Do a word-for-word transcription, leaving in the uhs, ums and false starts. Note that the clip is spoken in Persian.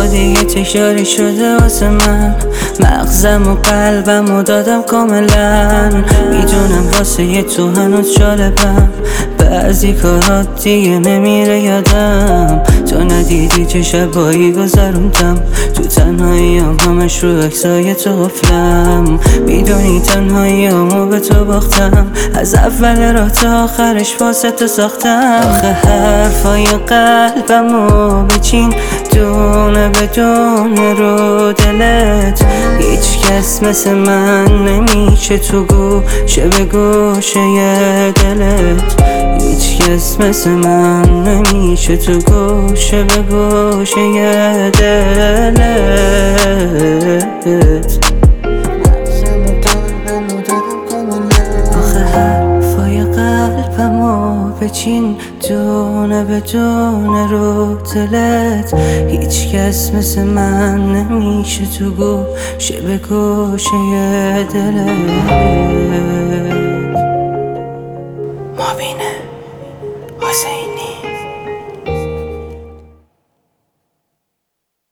دیگه تکراری شده واسه من. مغزم و قلبم و دادم کاملا. میدونم واسه یه تو هنوز جالبم، بعضی کارات دیگه نمیره یادم. تو ندیدی چه شبایی گذروندم، تو تنهاییام همش رو عکسای تو غفلم. میدونی تنهاییامو به تو باختم، از اول راه تا آخرش واسه تو ساختم. آخه حرفای قلبمو بچین دونه بدونه رو دلت. هیچ کس مثل من نمیشه تو گوشه به گوشه دلت. هیچ کس مثل من نمیشه تو گوشه به گوشه دلت. آخه حرفای قلبمو بچین دونه بدونه رو دلت. هیچ کس مثل من نمیشه تو گوشه به گوشه دلت. مبینه حسینی.